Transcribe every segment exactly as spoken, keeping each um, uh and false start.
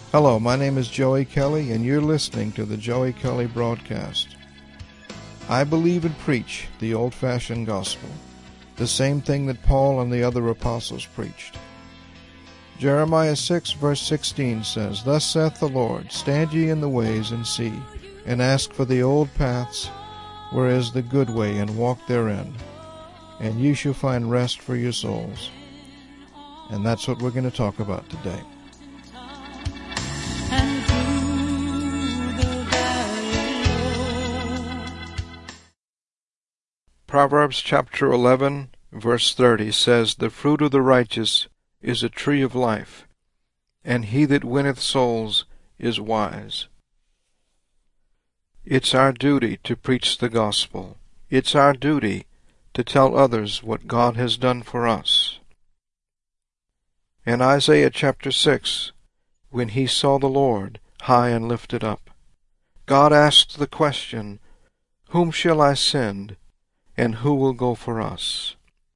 Hello, my name is Joey Kelly, and you're listening to the Joey Kelly Broadcast. I believe and preach the old-fashioned gospel, the same thing that Paul and the other apostles preached. Jeremiah six, verse sixteen says, Thus saith the Lord, Stand ye in the ways, and see, and ask for the old paths, where is the good way, and walk therein, and ye shall find rest for your souls. And that's what we're going to talk about today. Proverbs chapter eleven, verse thirty says, The fruit of the righteous is a tree of life, and he that winneth souls is wise. It's our duty to preach the gospel. It's our duty to tell others what God has done for us. In Isaiah chapter six, when he saw the Lord high and lifted up, God asked the question, Whom shall I send? And who will go for us?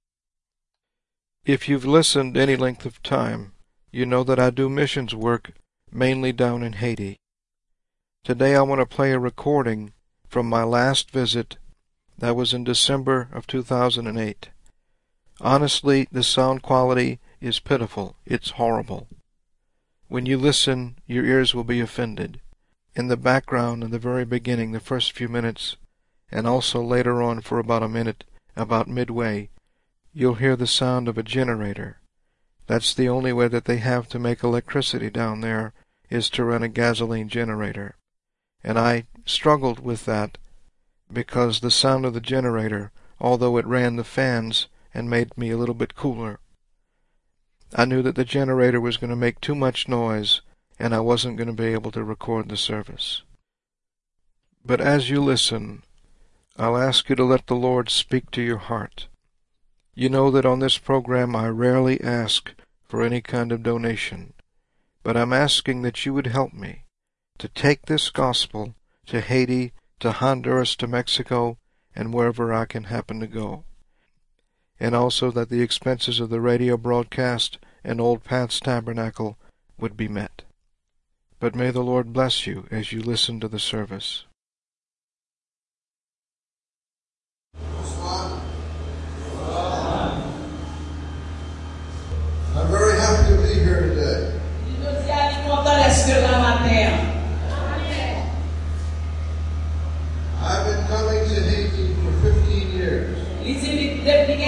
If you've listened any length of time, you know that I do missions work mainly down in Haiti. Today I want to play a recording from my last visit. That was in December of two thousand eight. Honestly, the sound quality is pitiful. It's horrible. When you listen, your ears will be offended. In the background, in the very beginning, the first few minutes, and also later on for about a minute, about midway, you'll hear the sound of a generator. That's the only way that they have to make electricity down there, is to run a gasoline generator. And I struggled with that because the sound of the generator, although it ran the fans and made me a little bit cooler, I knew that the generator was going to make too much noise and I wasn't going to be able to record the service. But as you listen, I'll ask you to let the Lord speak to your heart. You know that on this program I rarely ask for any kind of donation, but I'm asking that you would help me to take this gospel to Haiti, to Honduras, to Mexico, and wherever I can happen to go. And also that the expenses of the radio broadcast and Old Paths Tabernacle would be met. But may the Lord bless you as you listen to the service. I'm very happy to be here today. I've been coming to Haiti for fifteen years. fifteen.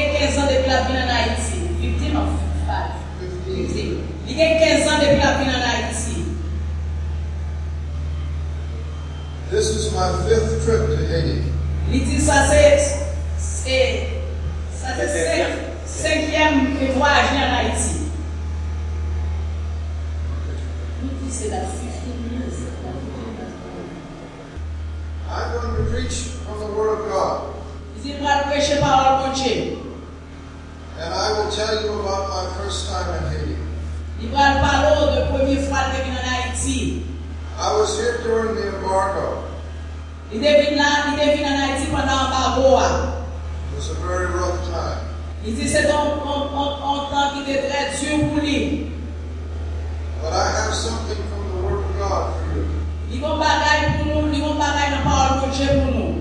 This is my fifth trip to Haiti. Cinquième voyage en Haïti. C'est la fifteen years. I'm going to preach from the Word of God. And I will tell you about my first time in Haiti. I was here during the embargo. It was a very rough time. Il dit c'est un, un, un, un temps qui était très dur pour lui. But I have something from the Word of God for you. Il va bagaille pour nous, il va bagaille dans la parole de Dieu pour nous.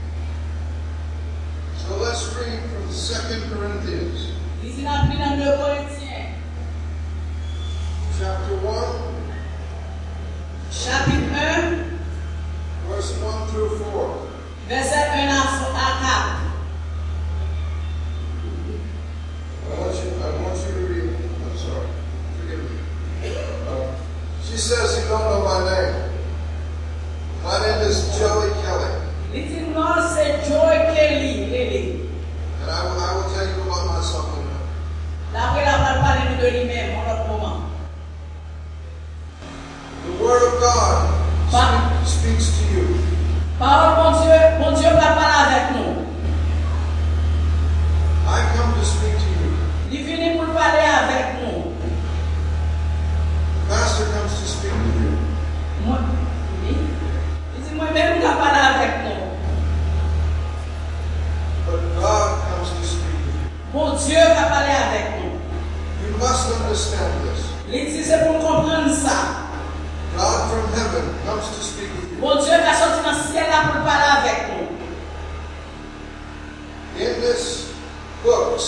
So let's read from Second Corinthians. Ici on a pris dans deux Corinthiens. Chapter one. Chapitre un. Verse one through four. Verset un à quatre. I want you, I want you to read. I'm sorry. Forgive me. Uh, she says you don't know my name. My name is Joey Kelly. Little Lord said Joey Kelly, really. And I will, I will tell you about myself in a minute. D'après la parole de lui-même, en notre moment. The Word of God Par- speaks to you. Parole, mon Dieu, mon Dieu va parler avec nous. I come to speak to you. Il vient pour parler avec nous. The pastor comes to speak to you. Moi, oui. Il dit moi-même va parler avec nous. But God comes to speak to you. Mon Dieu va parler avec nous. You must understand this. Il dit c'est pour comprendre ça.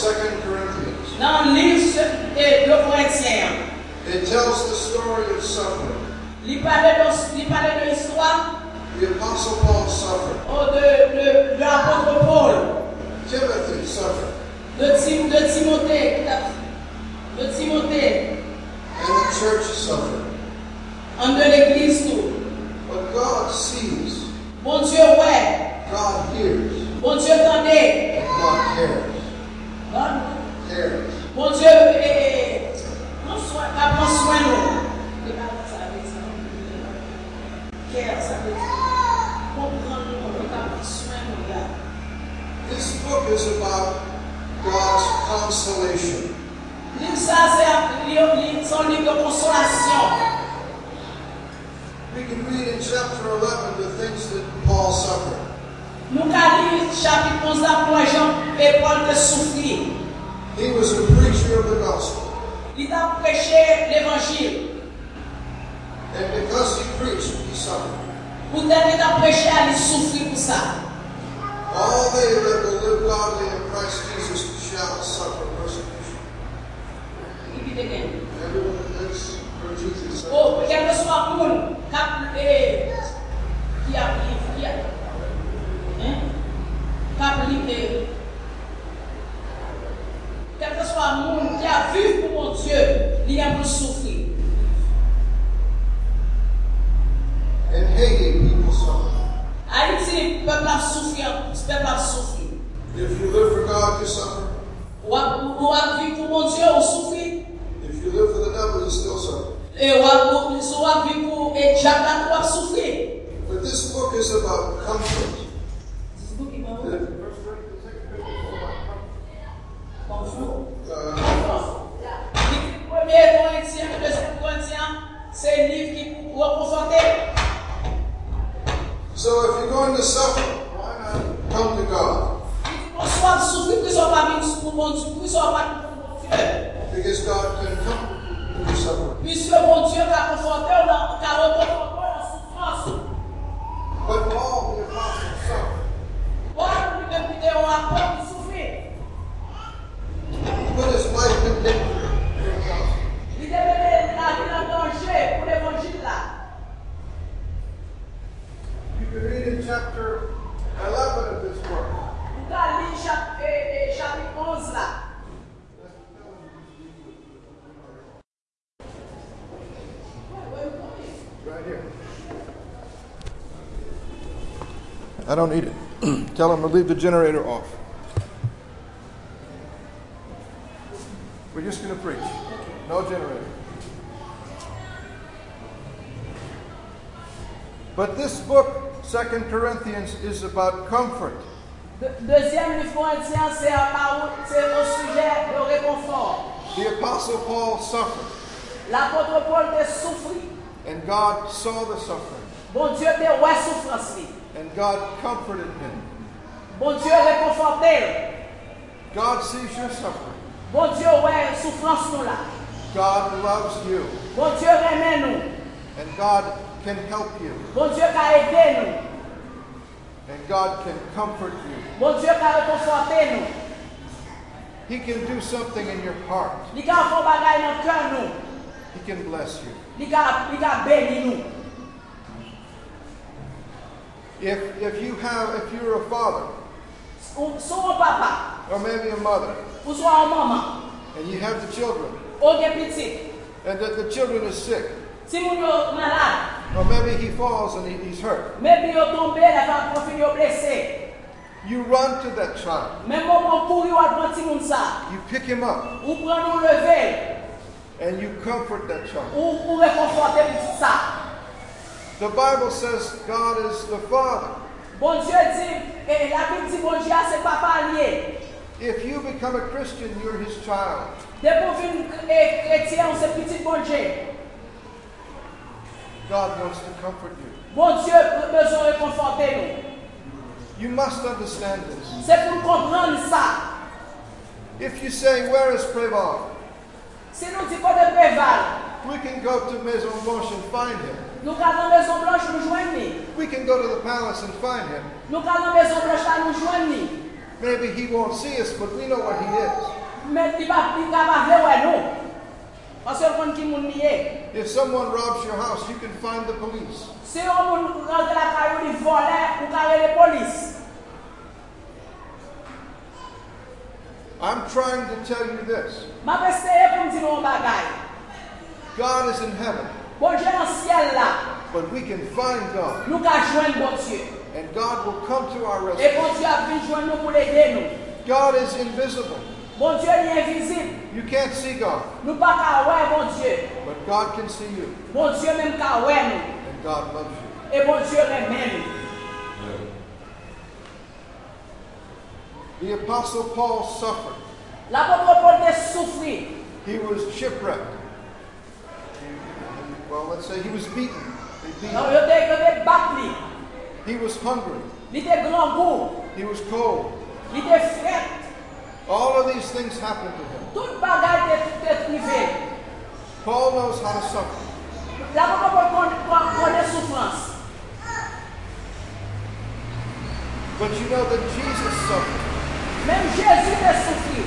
Second Corinthians, Dans le livre de Corinthiens, it tells the story of suffering. il parlait de, il parlait de l'histoire The Apostle Paul suffered. oh, de, de, de l'apôtre Paul, Timothy suffered. de, Tim, de Timothée, de Timothée, And the church suffered. en de l'église tout. But God sees, Bon Dieu, ouais. God hears, Bon Dieu, attendez. and God cares. God, Cares. bon Dieu, eh, prends soin, prends soin de nous. Et là, ça veut dire, care, ça veut dire, comprendre nous, on prend soin de nous, là. This book is about God's consolation. Livre ça, c'est son livre de consolation. We can read in chapter eleven the things that Paul suffered. Nous allons lire chapitre onze pour Jean et Paul de souffrir. He was a preacher of the gospel. Il a prêché l'évangile. And because he preached, he suffered. Pour tellement il a prêché, il souffrir pour ça. All they that will live godly in Christ Jesus shall suffer persecution. Repeat again. Everyone that lives for Jesus. Oh, quel que soit le monde qui a qui a hein? Quel que soit le monde qui a vu pour mon Dieu, il a pour souffrir. In Haiti, people suffer. Haïti, peuple a souffert, peuple a souffert. If you live for God, you suffer. Ou a vu pour mon Dieu, on souffre. If you live for the devil, you still suffer. Et ou a vu pour et diable, on souffrir. But this book is about comfort. Premier Corinthiens, deuxième Corinthiens, c'est un livre qui vous reconforter. So if you're going to suffer, why not come to God? On soit souffrir, que ça va venir pour mon Dieu, que ça va venir pour mon Dieu. Because God can comfort you when you suffer. Puisque mon Dieu t'a conforté, t'a reconforté en souffrance. But Paul, the apostle, suffered. Voilà, nous devons dire, on a peur de souffrir. He put his life in danger for the gospel. Il devait mettre la vie en danger pour l'évangile là. You can read in chapter eleven of this book. Nous allons lire chapitre onze là. Right here. I don't need it. Tell him to leave the generator off. We're just going to preach. No generator. But this book, Second Corinthians, is about comfort. De, deuxième livre Corinthiens, c'est au sujet de réconfort. The Apostle Paul suffered, L'apôtre Paul a souffert. and God saw the suffering, Bon Dieu te ouais souffrance. and God comforted him. Bon Dieu réconforté. God sees your suffering. Bon Dieu ouais souffrance nous là. God loves you, Bon Dieu remet nous. and God can help you, Bon Dieu a aidé nous. and God can comfort you. Bon Dieu a réconforté nous. He can do something in your heart. Il a fait bagaille dans cœur nous. He can bless you. Il a il a béni nous. If if you have if you're a father Ou son papa, or maybe a mother, ou soit maman, and you have the children, ou gen petit. and that the children is sick, Si moun yo malade, or maybe he falls and he, he's hurt, maybe yo tombe, la femme profil yo blessé. you run to that child. Même moment couri ou advan ti moun sa, You pick him up ou pran nou lever, and you comfort that child. ou ou réconforter petit sa. The Bible says God is the Father. Bon Dieu dit, et la Bible dit bon Dieu c'est papa lié. If you become a Christian, you're his child. Dès pour venir chrétien, c'est petit bon Dieu. God wants to comfort you. Bon Dieu a besoin de réconforter nous. You must understand this. C'est pour comprendre ça. If you say, where is Preval? Si nous disons de Préval, We can go to Maison Blanche and find him. nous allons à la Maison Blanche nous joindre. We can go to the palace and find him. Nous allons à la Maison Blanche nous joindre. Maybe he won't see us, but we know what he is. Mais il va il va pas voir ouais non. Parce que quand qui moun lié. If someone robs your house, you can find the police. Si on moun rentre la caillou li volait ou carré les police. I'm trying to tell you this. M'a essayer pour me dire un bagay. God is in heaven, Bon Dieu dans ciel là. but we can find God, Nous ka joindre bon Dieu. and God will come to our Et rescue. bon Dieu a venu joindre nous pour l'aider nous. God is invisible. Bon Dieu est invisible. You can't see God, Nous pas ka ouais bon Dieu. but God can see you, Bon Dieu même ka ouais nous. and God loves you. Et bon Dieu aime nous. The Apostle Paul suffered. L'apôtre Paul a souffert. He was shipwrecked. Well, let's say he was beaten. They beat Non, him. yo te yo te bat li. He was hungry. Li te grand goût. He was cold. Li te fret. All of these things happened to him. Tout bagay te te privé. Paul knows how to suffer. L'apôtre Paul connaît souffrance. But you know that Jesus suffered. Même Jésus te souffert.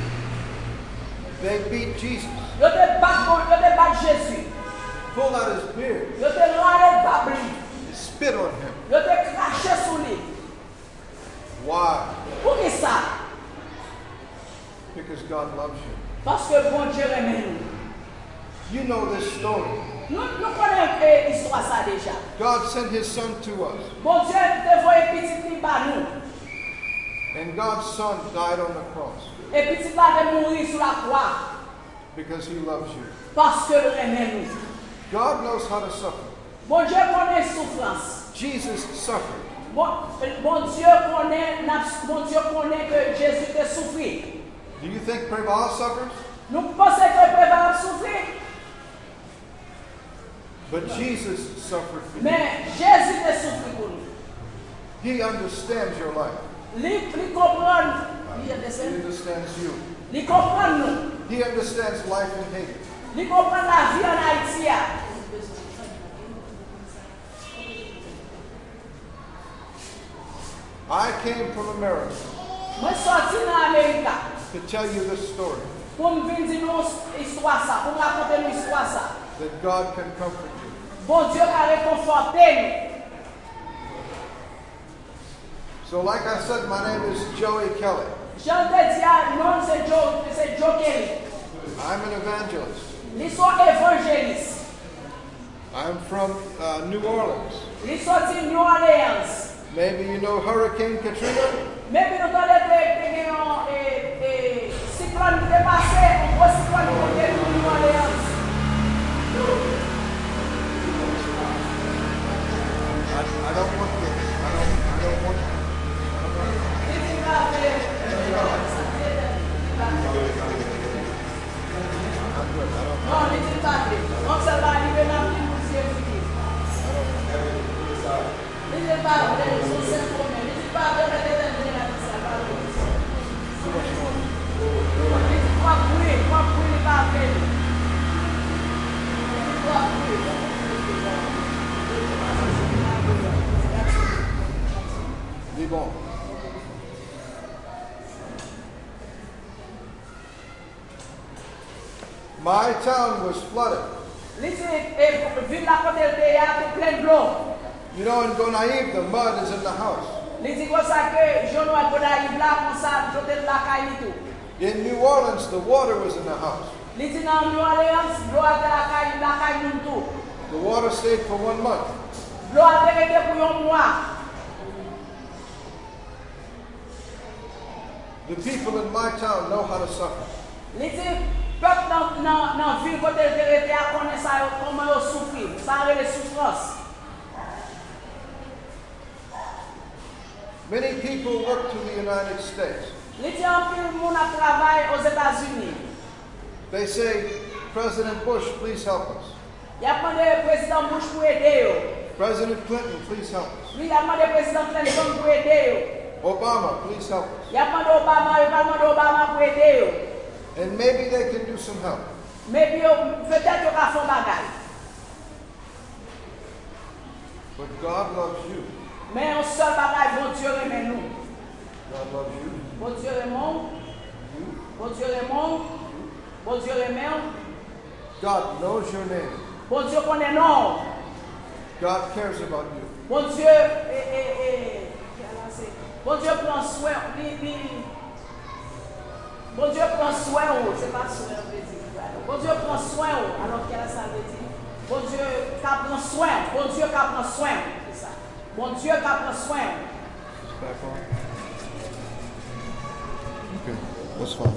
They beat Jesus. Yo te bat bon, yo te bat Jésus. Pulled out his beard. Yo te rale babli. They spit on him. Yo te craché sous lui. Why? Pour qui ça? Because God loves you. Parce que bon Dieu aime nous. You know this story. Nous nous connaissons l'histoire ça déjà. God sent his son to us. Bon Dieu te voyait petit li ba nous. And God's son died on the cross Et petit là de mourir sur la croix. because he loves you. Parce que le aime nous. God knows how to suffer. Bon Dieu connaît souffrance. Jesus suffered. Bon, bon Dieu connaît, bon Dieu connaît que Jésus te souffert. Do you think Preval suffers? Nous pensons que Préval souffrir. But Jesus suffered for you. Mais Jésus te souffert pour nous. He understands your life. Lui, lui comprend. Lui He understand. understands you. Lui comprend nous. He understands life in Haiti. Lui comprend la vie en Haïti. I came from America Moi sorti dans l'Amérique to tell you this story, pour me venir dire une histoire ça, pour me raconter une histoire ça. that God can comfort you. Bon Dieu a réconforté So like I said, my name is Joey Kelly. nous. Jean te dit, non, c'est Joe, c'est Joe Kelly. I'm an evangelist. L'histoire évangéliste. I'm from uh, New Orleans. L'histoire de New Orleans. Maybe you know Hurricane Katrina? Même nous avons des cyclones qui passé, un gros cyclone qui est venu New Orleans. I, I don't want to. I don't. I don't want. I'm good. I don't. Non, ne dis pas. On se va arriver dans le musée. Ne dis pas, ils sont simplement. Ne dis pas, ne dis pas, Too much noise. ne dis pas, brûler, pas brûler, pas brûler. Pas brûler. Be bon. My town was flooded. Ville la côte de théâtre plein de l'eau. You know, in Gonaïve, the mud is in the house. Les dit comme ça que je ne peux pas y là comme ça, je te la caille tout. In New Orleans, the water was in the house. Les dit dans New Orleans, l'eau a été la caille, la caille tout. The water stayed for one month. L'eau a été restée pour un mois. The people in my town know how to suffer. Les dit peuple dans dans dans ville côté de été à connaître ça comment ils souffrir, ça a les souffrances. Many people look to the United States. Les dit en pile monde a travail aux États-Unis. They say, President Bush, please help us. Il a demandé au président Bush pour aider eux. President Clinton, please help us. Lui il a demandé au président Clinton pour aider eux. Obama, please help us. Il a demandé au Obama, il a demandé au Obama pour aider eux. And maybe they can do some help. Mais puis peut-être qu'il va faire bagaille. But God loves you. Mais un seul bagaille, bon Dieu aime nous. God loves you. Bon Dieu Raymond. Bon Dieu Raymond. Bon Dieu Raymond. God knows your name. Bon Dieu connaît non. God cares about you. Bon Dieu, eh, eh, eh, bon Dieu prend soin. Li, li, bon Dieu prend soin, c'est pas soin, on veut dire. Bon Dieu prend soin, alors qu'elle a ça veut dire. Bon Dieu qui prend soin. Bon Dieu qui prend soin. C'est ça. Bon Dieu qui prend soin. Back on. Okay, that's fine.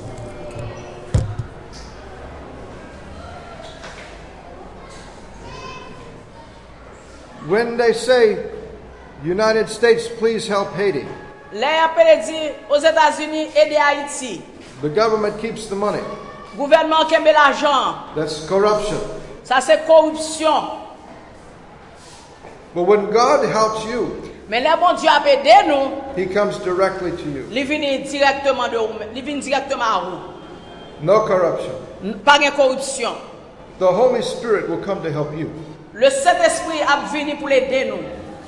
When they say, United States, please help Haiti, Les appels dit aux États-Unis aider Haïti. the government keeps the money. Gouvernement qui met l'argent. That's corruption. Ça c'est corruption. But when God helps you, Mais le bon Dieu a aidé nous. He comes directly to you. Il vient directement de vous. Il vient directement à vous. No corruption. Pas de corruption. The Holy Spirit will come to help you. Le Saint-Esprit a venu pour l'aider nous.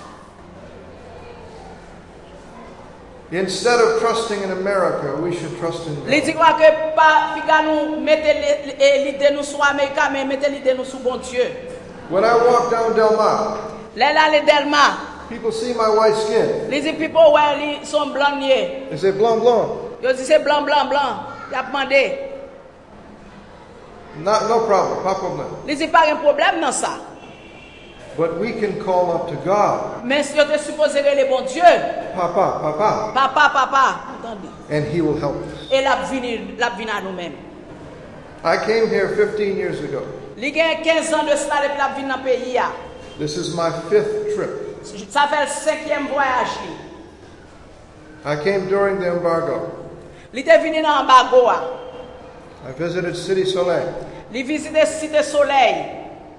Instead of trusting in America, we should trust in Il God. dit quoi que pas piga nous mettre l'idée nous sur Américain mais mettre l'idée nous sur bon Dieu. When I walk down Del Mar, Là là les Delma. people see my white skin. Les people ouais ils sont blancs niais. They say, blanc, blanc. Yo dit c'est blanc blanc blanc. Il a demandé. Not, no problem, pas problème. Il dit pas un problème dans ça. But we can call up to God, Mais si on te supposé les bon Dieu. Papa, Papa, Papa papa. Attendez. and He will help us. Et la vini la vini à nous-mêmes. I came here fifteen years ago. Il y a quinze ans de cela depuis la vini dans le pays. This is my fifth trip. Ça fait le cinquième voyage. I came during the embargo. Il était venu dans l'embargo. I visited City Soleil. Il visitait Cité Soleil.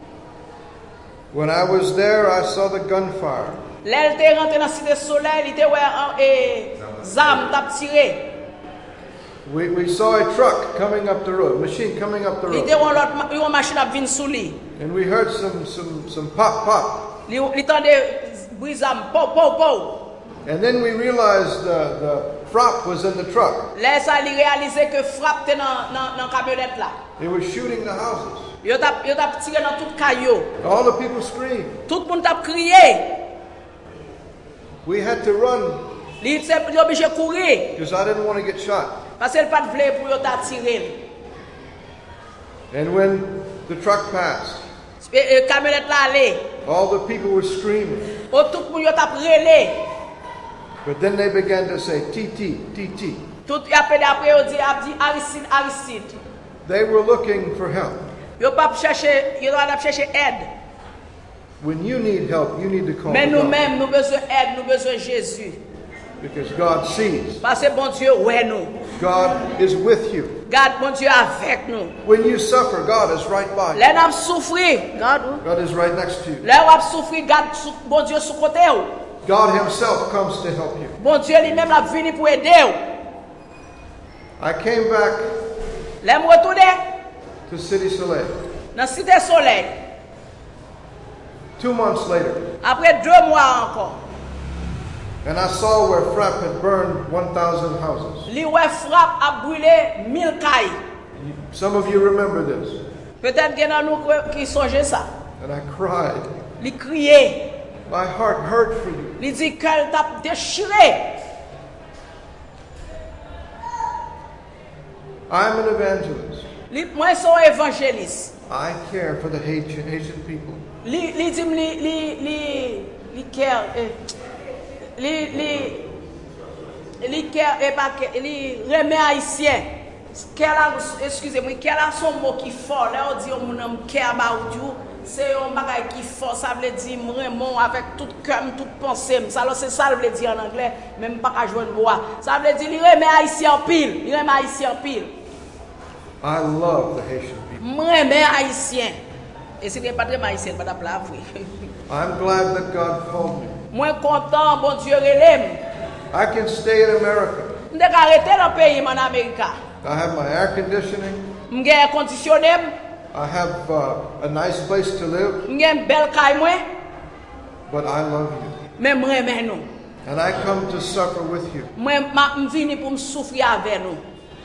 When I was there, I saw the gunfire. Là, il était rentré dans Cité Soleil, il était ouais, et zam t'a tiré. We, we saw a truck coming up the road, machine coming up the Il était road. une machine à venir sous lui. And we heard some, some, some pop, pop. Il entendait brisam, po, po, po. And then we realized the, the frop was in the truck. Là, ça, il réalisait que frappe était dans la camionnette là. It was shooting the houses. Il t'a tiré dans tout caillou. All the people screamed. Tout le monde t'a crié. We had to run Il était obligé de courir. because I didn't want to get shot. Parce qu'il pas de blé pour t'a tiré. And when the truck passed, La camionnette là allait. all the people were screaming. Oh, tout le monde t'a relé. But then they began to say, T T, T T. Tout après après on dit a dit Aristide Aristide. They were looking for help. Yo pas chercher, yo doit chercher aide. When you need help, you need to call Mais God. nous-mêmes nous besoin aide, nous besoin Jésus. Because God sees. Parce que bon Dieu ouais nous. God is with you. Garde bon Dieu avec nous. When you suffer, God is right by you. Là n'a souffrir, garde. God is right next to you. Là on souffrir, garde bon Dieu sous côté ou. God Himself comes to help you. Bon Dieu lui-même l'a venu pour aider ou. I came back Là me retourner to City Soleil. dans Cité Soleil. Two months later, Après deux mois encore. and I saw where Frapp had burned one thousand houses. Li ouais frappe a brûlé mille cailles. Some of you remember this. Peut-être qu'il y en a nous qui songent ça. And I cried. Li crier. My heart hurt for you. Li dit qu'elle t'a déchiré. I'm an evangelist. Li, moi, son évangéliste. I care for the Haitian, Haitian people. Li, li dit, li, li, li, li care, eh, li, li, li care, eh, pas que, li remet haïtien. Excusez-moi, quel a son mot qui fort, là, on dit, on a care about you. C'est un bagage qui fort, ça veut dire vraiment avec tout cœur, toute pensée. Ça c'est ça veut dire en anglais, même pas qu'à jouer le bois. Ça veut dire il remet haïtien en pile, il remet haïtien en pile. I love the Haitian people. Moi remet haïtien. Et si n'est pas très haïtien, pas d'applaudir. I'm glad that God called me. Moi content, bon Dieu relève. I can stay in America. Je vais arrêter dans le pays en Amérique. I have my air conditioning. Je vais air conditionné. I have uh, a nice place to live. Je vais une belle caille moi. But I love you. Mais moi remet nous. And I come to suffer with you. Moi m'a vini pour me souffrir avec nous.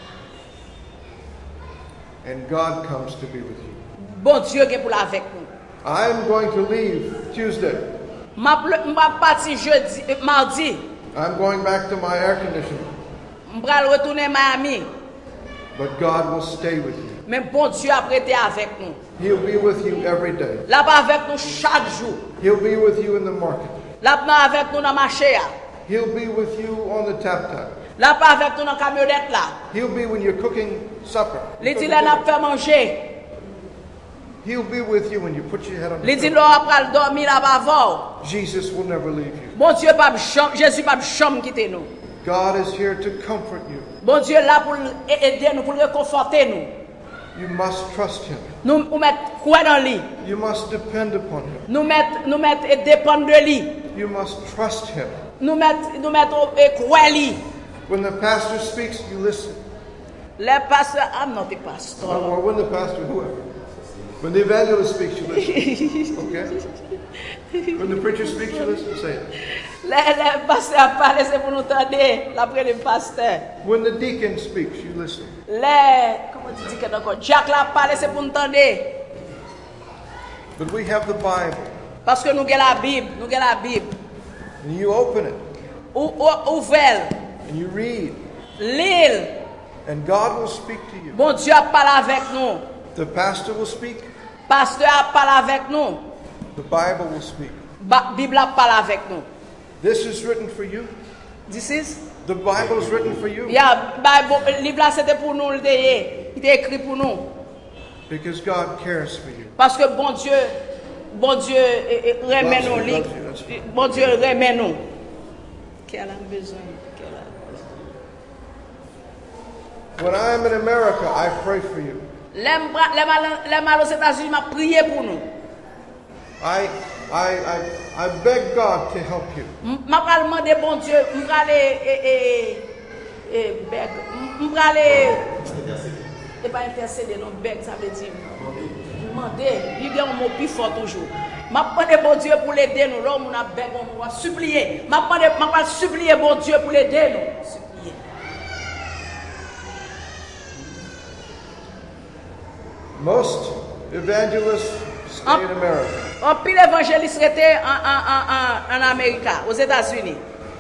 And God comes to be with you. Bon Dieu qui est pour avec nous. I am going to leave Tuesday. M'a m'a parti jeudi mardi. I'm going back to my air conditioner. M'bral retourner Miami. But God will stay with you. Mais bon Dieu a prêté avec nous. He'll be with you every day. Là pas avec nous chaque jour. He'll be with you in the market. Là pas avec nous dans marché. He'll be with you on the tap tap. Là pas avec nous dans camionnette là. He'll be when you're cooking supper. Les dit là n'a fait manger. He'll be with you when you put your head on the Les dit pillow. là après dormir là bas. Jesus will never leave you. Bon Dieu pas chambre, Jésus pas chambre quitter nous. God is here to comfort you. Bon Dieu là pour aider nous, pour réconforter nous. You must trust him. Nous nous mettre quoi dans lui. You must depend upon him. Nous mettre nous mettre et dépendre de lui. You must trust him. Nous mettre nous mettre et croire lui. When the pastor speaks, you listen. Les pasteurs, I'm not a pastor. Or when the pastor, whoever. When the evangelist speaks, you listen. Okay? When the preacher speaks, you listen. Say it. Les, les pasteurs parlent, c'est pour nous entendre. L'après le pasteur. When the deacon speaks, you listen. Les, comment tu dis que d'accord? Jacques la parle, c'est pour nous entendre. But we have the Bible. Parce que nous avons la Bible, nous avons la Bible. And you open it. Ou, ou, ouvrez, And you read. lire. And God will speak to you. Bon Dieu a parlé avec nous. The pastor will speak. Pasteur a parlé avec nous. The Bible will speak. Ba Bible a parlé avec nous. This is written for you. This is? The Bible is written for you. Yeah, Bible, livre là c'était pour nous, il était écrit pour nous. Because God cares for you. Parce que bon Dieu, bon Dieu remet nous, li- bon Dieu remet nous. Qu'elle a besoin, qu'elle a besoin. When I am in America, I pray for you. Les bra- les mal les mal aux États-Unis m'a prié pour nous. I, I, I, I beg God to help you. M'a pas demandé bon Dieu, m'a aller et et et beg, m'a aller et pas intercéder non beg ça veut dire demander, il y a un mot plus fort toujours. M'a demandé bon Dieu pour l'aider nous, là on a beg on va supplier. M'a demandé m'a pas supplier bon Dieu pour l'aider nous, supplier. Most evangelists stay in America. Un pile évangéliste était en, en, en, en, en Amérique, aux États-Unis.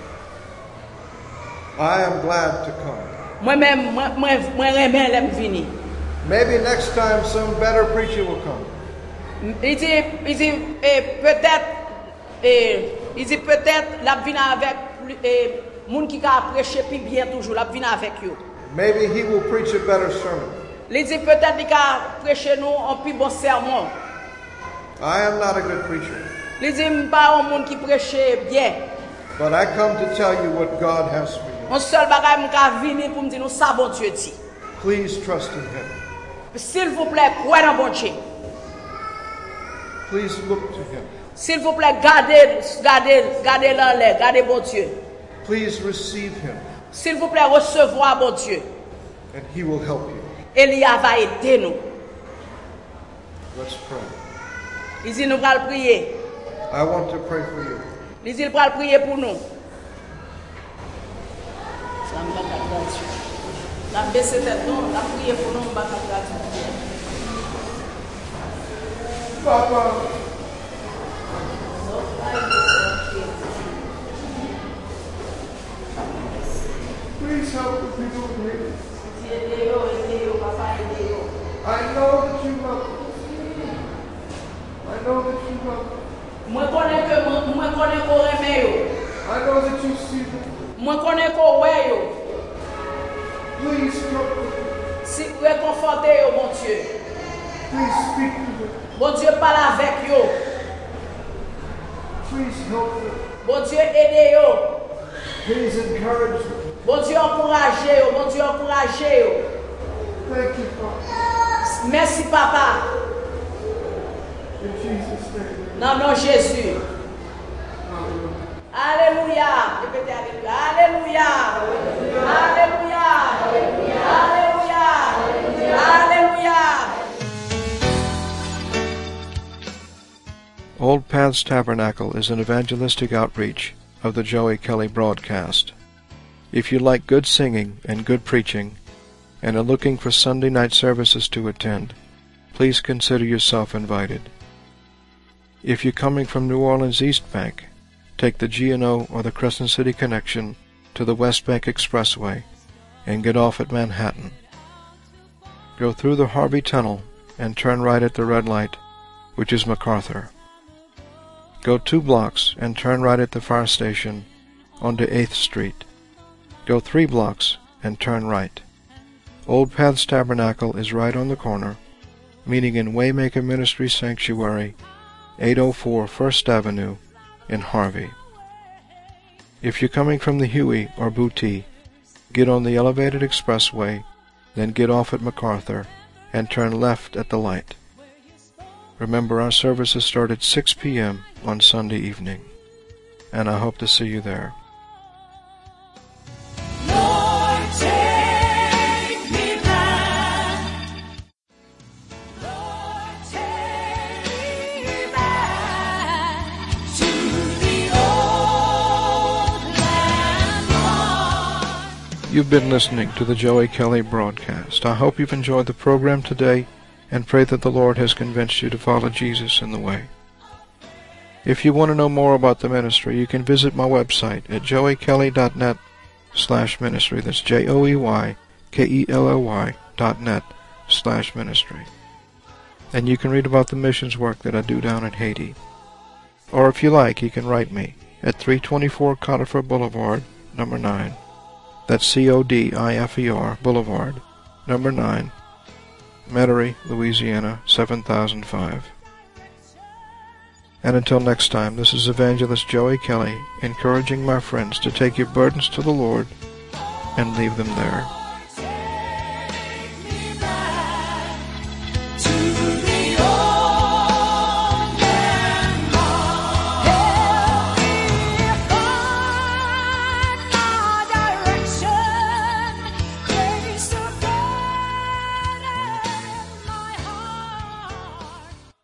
I am glad to come. Moi-même, moi, moi, moi, remets l'aime venir. Maybe next time some better preacher will come. Il dit, il dit, eh, peut-être, eh, il dit peut-être, la venir avec, eh, moun qui a prêché puis bien toujours, la venir avec eux. Maybe he will preach a better sermon. Il dit peut-être qu'il a prêché nous un plus bon sermon. I am not a good preacher, Il dit pas un monde qui prêche bien. but I come to tell you what God has for you. Un seul bagage m'ka venir pour me dire nous ça bon Dieu dit. Please trust in him. S'il vous plaît, croyez dans bon Dieu. Please look to him. S'il vous plaît, gardez, gardez, gardez dans l'air, gardez bon Dieu. Please receive him, S'il vous plaît, recevoir bon Dieu. and he will help you. Elia va aider nous. Let's pray. Il dit nous allons prier. I want to pray for you. Il dit il va prier pour nous. Ça me va gratuit. La baisser tête nous, la prier pour nous, va gratuit. Papa, please help the people here. I know that you love us. I know that you love us. Moi connais que moi connais qu'on remet yo. I know that you see them. Moi connais qu'on ouais yo. Please comfort them. Si réconforter yo mon Dieu. Please speak to them. Bon Dieu parle avec yo. Please help them. Bon Dieu aide yo. Please encourage them. Bon Dieu encourage yo, bon Dieu encourage yo. Thank you, Father. Merci papa. In Jesus' name. Non non Jésus. Hallelujah. Alléluia. Répétez alléluia. Alléluia. Alléluia. Alléluia. Old Paths Tabernacle is an evangelistic outreach of the Joey Kelly broadcast. If you like good singing and good preaching, and are looking for Sunday night services to attend, please consider yourself invited. If you're coming from New Orleans East Bank, take the G and O or the Crescent City Connection to the West Bank Expressway and get off at Manhattan. Go through the Harvey Tunnel and turn right at the red light, which is MacArthur. Go two blocks and turn right at the fire station onto eighth Street. Go three blocks and turn right. Old Paths Tabernacle is right on the corner, meeting in Waymaker Ministry Sanctuary, eight oh four First Avenue in Harvey. If you're coming from the Huey or Booty, get on the elevated expressway, then get off at MacArthur and turn left at the light. Remember, our services start at six p m on Sunday evening, and I hope to see you there. Lord, take me back. Lord, take me back to the old land. You've been listening to the Joey Kelly broadcast. I hope you've enjoyed the program today and pray that the Lord has convinced you to follow Jesus in the way. If you want to know more about the ministry, you can visit my website at joey kelly dot net slash ministry. That's J O E Y K E L L Y dot net slash ministry. And you can read about the missions work that I do down in Haiti. Or if you like, you can write me at three twenty-four Codifer Boulevard, number nine. That's C O D I F E R Boulevard, number nine, Metairie, Louisiana, seven thousand five. And until next time, this is Evangelist Joey Kelly, encouraging my friends to take your burdens to the Lord and leave them there.